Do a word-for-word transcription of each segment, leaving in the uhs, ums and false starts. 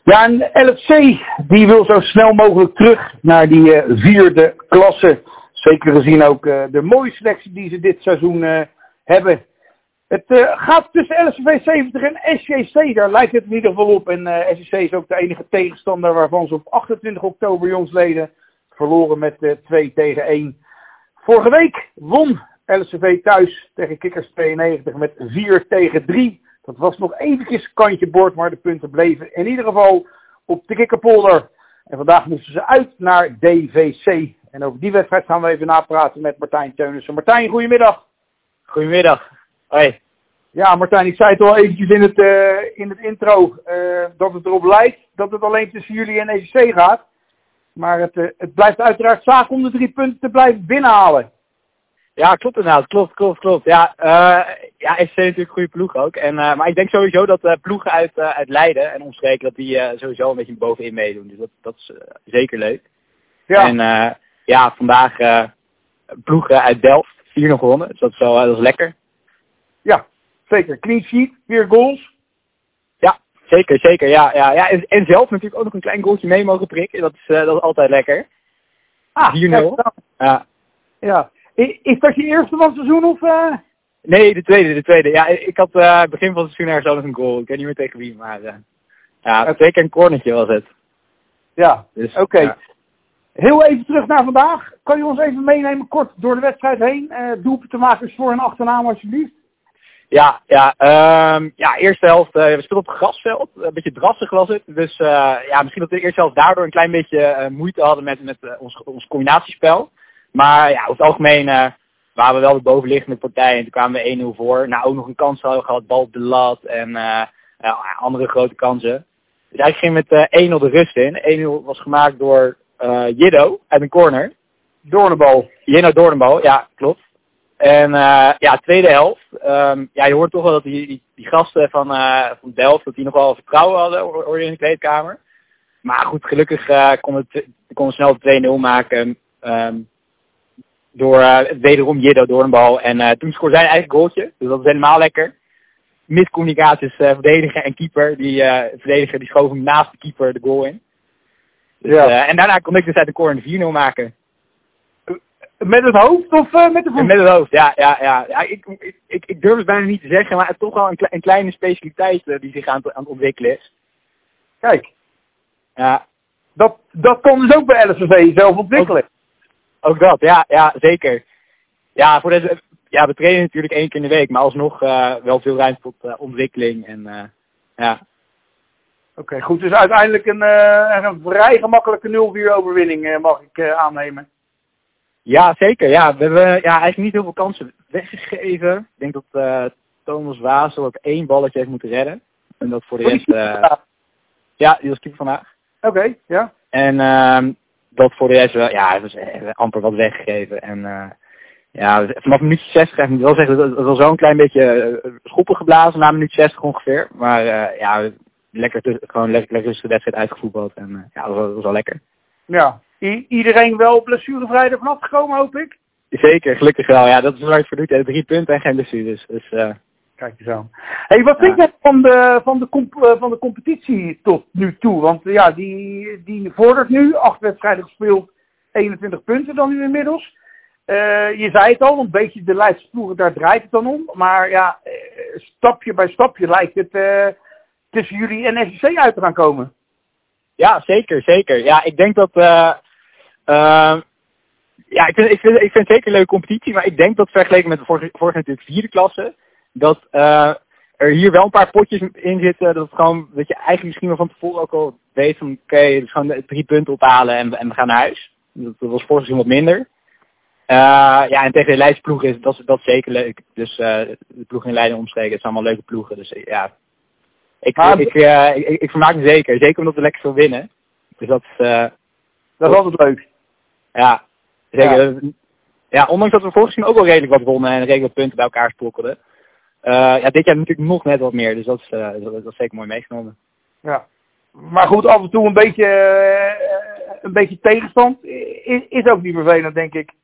Ja, en L F C die wil zo snel mogelijk terug naar die uh, vierde klasse. Zeker gezien ook uh, de mooie selectie die ze dit seizoen uh, hebben. Het uh, gaat tussen L S V zeventig en S J C, daar lijkt het in ieder geval op. En uh, S J C is ook de enige tegenstander waarvan ze op achtentwintig oktober jongsleden verloren met uh, twee tegen één. Vorige week won L S V thuis tegen Kikkers tweeënnegentig met vier tegen drie. Dat was nog eventjes kantje boord, maar de punten bleven in ieder geval op de Kikkerpolder. En vandaag moesten ze uit naar D V C. En over die wedstrijd gaan we even napraten met Martijn Teunissen. Martijn, goedemiddag. Goedemiddag. Hoi. Ja, Martijn, ik zei het al eventjes in het, uh, in het intro uh, dat het erop lijkt dat het alleen tussen jullie en S J C gaat. Maar het, uh, het blijft uiteraard zaak om de drie punten te blijven binnenhalen. Ja, klopt inderdaad. Klopt, klopt, klopt. Ja, uh, ja S J C is natuurlijk een goede ploeg ook. En, uh, maar ik denk sowieso dat uh, ploegen uit, uh, uit Leiden en omstreken dat die uh, sowieso een beetje bovenin meedoen. Dus dat, dat is uh, zeker leuk. Ja. En uh, ja, vandaag uh, ploegen uit Delft, vier nog gewonnen. Dus dat is, wel, uh, dat is lekker. Ja, zeker. Clean sheet, vier goals. Ja, zeker, zeker. Ja, ja, ja. En, en zelf natuurlijk ook nog een klein goaltje mee mogen prikken. Dat is, uh, dat is altijd lekker. Ah, vier nul. Ja. Ja. Is dat je eerste van het seizoen of... Uh... Nee, de tweede, de tweede. Ja, ik had uh, begin van het seizoen ergens nog een goal. Ik weet niet meer tegen wie, maar uh, ja, zeker een cornertje was het. Ja, dus, oké. Okay. Ja. Heel even terug naar vandaag. Kan je ons even meenemen kort door de wedstrijd heen? Uh, doelpuntenmakers voor en achternaam alsjeblieft. Ja, ja, um, ja, eerste helft. Uh, we speelden op het grasveld. Een beetje drassig was het. Dus uh, ja, misschien dat we de eerste helft daardoor een klein beetje uh, moeite hadden met, met uh, ons, ons combinatiespel. Maar ja, over het algemeen uh, waren we wel de bovenliggende partij en toen kwamen we één nul voor. Nou, ook nog een kans hadden gehad, bal op de lat en uh, uh, andere grote kansen. Dus eigenlijk ging met uh, één nul de rust in. één nul was gemaakt door uh, Jiddo uit een corner. Doornbal. Jiddo Doornbal, ja, klopt. En uh, ja, tweede helft. Um, ja, je hoort toch wel dat die, die, die gasten van, uh, van Delft, dat die nog wel vertrouwen hadden, hoor je in de kleedkamer. Maar goed, gelukkig uh, konden we kon snel de twee nul maken. Um, Door uh, wederom Jiddo door een bal. En uh, toen scoorde zijn eigen goaltje. Dus dat is helemaal lekker. Miscommunicaties uh, verdediger en keeper. Die uh, verdediger die schoof hem naast de keeper de goal in. Dus, ja. uh, en daarna kon ik dus uit de corner vier nul maken. Met het hoofd of uh, met de voet? Met het hoofd, ja. ja, ja. ja ik, ik, ik, ik durf het bijna niet te zeggen. Maar het is toch wel een, kle- een kleine specialiteit uh, die zich aan, aan het ontwikkelen is. Kijk. Ja. Dat, dat kon dus ook bij L S V zelf ontwikkelen. Ook, Ook dat, ja, ja, zeker. Ja, voor deze, ja, we trainen natuurlijk één keer in de week, maar alsnog uh, wel veel ruimte tot uh, ontwikkeling. En, uh, ja. Oké, okay, goed. Dus uiteindelijk een, uh, een vrij gemakkelijke nul vier overwinning uh, mag ik uh, aannemen. Ja, zeker. Ja, we hebben ja, eigenlijk niet heel veel kansen weggegeven. Ik denk dat uh, Thomas Waasel ook één balletje heeft moeten redden. En dat voor de rest... Uh, ja, die was keeper vandaag. Oké, okay, ja. En... Uh, dat voor de rest wel, ja, het was amper wat weggegeven. En uh, ja, vanaf minuut zestig, ik moet wel zeggen, dat was wel een klein beetje uh, schoppen geblazen na minuut zestig ongeveer. Maar uh, ja, lekker te, gewoon lekker, lekker rustig de wedstrijd uitgevoetbald. En uh, ja, dat was, dat was wel lekker. Ja, I- iedereen wel blessurevrij ervan afgekomen, hoop ik? Zeker, gelukkig wel. Ja, dat is waar het voor doet. Hè. Drie punten en geen blessures. Dus, uh, kijk eens aan. Hey, wat vind jij van de, van, de comp- van de competitie tot nu toe? Want ja, die, die vordert nu. Acht wedstrijden gespeeld, eenentwintig punten dan nu inmiddels. Uh, je zei het al, een beetje de Leidse ploegen, daar draait het dan om. Maar ja, stapje bij stapje lijkt het uh, tussen jullie en S J C uit te gaan komen. Ja, zeker, zeker. Ja, ik denk dat... Uh, uh, ja, ik vind, ik, vind, ik vind het zeker een leuke competitie. Maar ik denk dat vergeleken met de vorige, vorige natuurlijk vierde klasse... dat uh, er hier wel een paar potjes in zitten. Dat, het gewoon, dat je eigenlijk misschien wel van tevoren ook al weet van... Oké, okay, dus gewoon drie punten ophalen en, en we gaan naar huis. Dat, dat was vorig seizoen wat minder. Uh, ja, en tegen de Leidse ploegen is dat, dat zeker leuk. Dus uh, de ploegen in Leiden omstreken, het zijn allemaal leuke ploegen. Dus ja, ik, maar, ik, uh, ik, ik vermaak me zeker. Zeker omdat we lekker veel winnen. Dus dat is... Uh, dat is altijd leuk. Ja, zeker. Ja. Ja, ondanks dat we vorig seizoen ook wel redelijk wat wonnen en redelijk wat punten bij elkaar sprokkelden. Uh, ja, dit jaar natuurlijk nog net wat meer, dus dat is, uh, dat, dat is zeker mooi meegenomen. Ja, maar goed, af en toe een beetje, uh, een beetje tegenstand is, is ook niet vervelend, denk ik.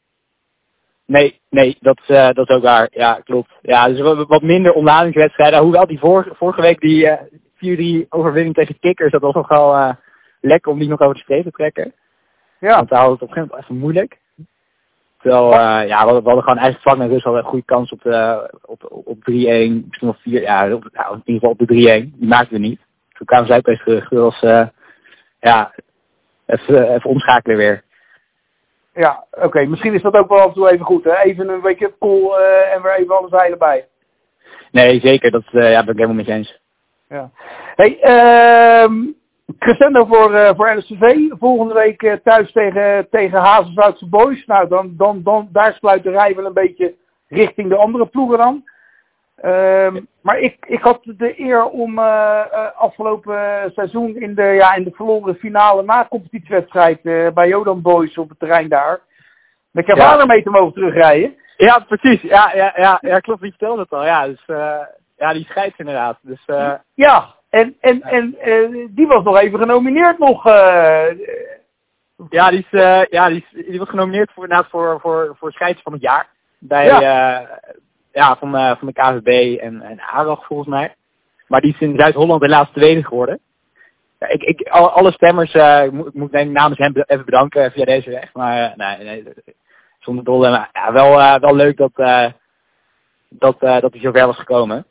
Nee, nee, dat, uh, dat is ook waar. Ja, klopt. Ja, dus wat, wat minder omladingswedstrijden, hoewel die vorige, vorige week die uh, vier drie overwinning tegen Kickers, dat was nog wel uh, lekker om die nog over de streep te trekken. Ja. Want daar hadden we het op een gegeven moment even moeilijk. Terwijl, uh, ja, we hadden, we hadden gewoon eigenlijk vlak naar rust al een goede kans op, de, op, op, op drie-een, misschien wel vier, ja, op, nou, in ieder geval op de drie-een. Die maakten we niet. Toen kwamen zij opeens terug. Dat was, uh, ja, even, even omschakelen weer. Ja, oké. Okay. Misschien is dat ook wel af en toe even goed, hè? Even een wake-up call uh, en weer even alle zeilen bij. Nee, zeker. Dat uh, ja, ben ik helemaal met je eens. Ja. Hey, uh, crescendo voor, uh, voor L S V. Volgende week uh, thuis tegen, tegen Hazenzoutse Boys. Nou, dan, dan, dan, daar sluit de rij wel een beetje richting de andere ploegen dan. Uh, maar ik, ik had de eer om uh, uh, afgelopen seizoen in de, ja, in de verloren finale na-competitiewedstrijd uh, bij Jodan Boys op het terrein daar met jouw ja. vader mee te mogen terugrijden. Ja, precies. Ja, ja, ja, ja klopt. Die vertelde het al. Ja, dus, uh, ja die scheids inderdaad. Dus, uh... Ja, en, en, ja. en uh, die was nog even genomineerd nog. Uh, ja, die, is, uh, ja die, is, die was genomineerd voor, inderdaad voor, voor, voor scheids van het jaar. Bij... Ja. Uh, Ja, van, uh, van de K V B en, en A R A G volgens mij. Maar die is in Zuid-Holland helaas tweede geworden. Ja, ik, ik, alle, alle stemmers, uh, ik moet, ik moet namens hem even bedanken via deze weg. Maar uh, nee, nee, zonder dolle. Maar ja, wel, uh, wel leuk dat, uh, dat, uh, dat hij zo ver was gekomen.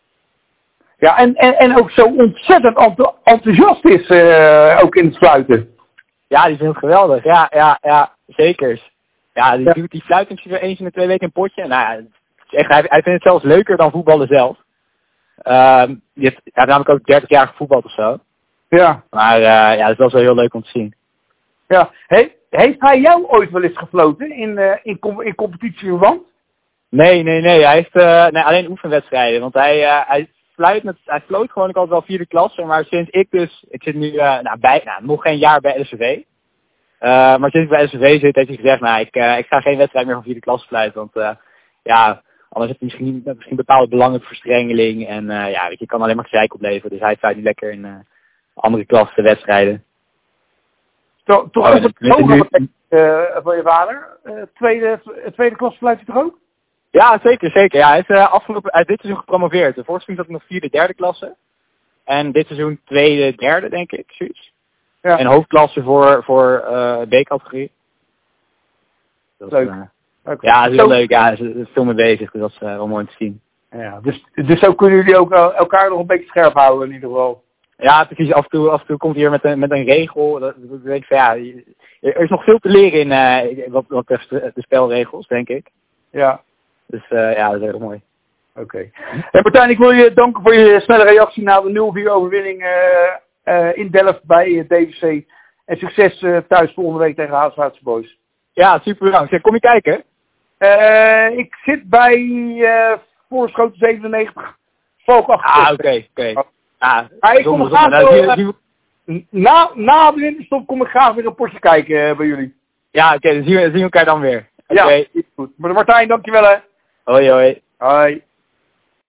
Ja, en, en, en ook zo ontzettend enthousiast is, uh, ook in het fluiten. Ja, die vindt het geweldig. Ja, ja, ja, zeker. Ja, die, ja. die fluit in eens in de twee weken een potje. Nou ja, echt, hij, hij vindt het zelfs leuker dan voetballen zelf. Um, hij heeft namelijk ook dertig jaar gevoetbald of zo. Ja. Maar uh, ja, het was wel heel leuk om te zien. Ja. He, heeft hij jou ooit wel eens gefloten in, uh, in, com in competitieverband? Nee, nee, nee. Hij heeft uh, nee, alleen oefenwedstrijden. Want hij, uh, hij, fluit met, hij floot gewoon ook altijd wel vierde klasse. Maar sinds ik dus, ik zit nu uh, nou, bij, nou, nog geen jaar bij L S V. Uh, maar sinds ik bij L S V zit, heeft hij gezegd, nou, ik, uh, ik ga geen wedstrijd meer van vierde klasse fluiten. Want uh, ja... Anders heb je misschien, misschien bepaalde belangrijke verstrengeling. En uh, ja, weet je, je kan alleen maar gezeik opleveren. Dus hij fluit nu lekker in uh, andere klasse wedstrijden. Toch, toch oh, is het mogelijk uh, van je vader? Uh, tweede, tweede klasse fluit je toch ook? Ja, zeker, zeker. Ja, hij is uh, afgelopen, hij is dit seizoen gepromoveerd. De vorige seizoen zat hij nog vierde, derde klasse. En dit seizoen tweede, derde, denk ik, zoiets. Ja. En hoofdklasse voor, voor uh, B-categorie. Leuk. Uh, Okay. Ja, dat is heel leuk. Ja, er is veel mee bezig, dus dat is uh, wel mooi om te zien. Ja, dus, dus zo kunnen jullie ook uh, elkaar nog een beetje scherp houden in ieder geval. Ja, precies. Af en toe, af en toe komt hij hier met een, met een regel. Dat, dat denk ik van, ja, er is nog veel te leren in uh, wat, wat betreft de, de spelregels, denk ik. Ja. Dus uh, ja, dat is heel mooi. Oké. Okay. Hey Martijn, ik wil je danken voor je snelle reactie na de nul vier overwinning uh, uh, in Delft bij uh, D V C. En succes uh, thuis volgende week tegen Hazenzoutse Boys. Ja, super bedankt. Kom je kijken? Uh, ik zit bij uh, Voorschoten zevenennegentig. Volk achter. Ah, oké, okay, oké. Okay. Ah, ah, ik kom graag nou, uh, na, na de winterstop kom ik graag weer een potje kijken uh, bij jullie. Ja, oké, okay, dan zien we, zien we elkaar dan weer. Oké, okay. Ja, goed. Maar Martijn, dankjewel hè. Hoi, hoi. Hoi.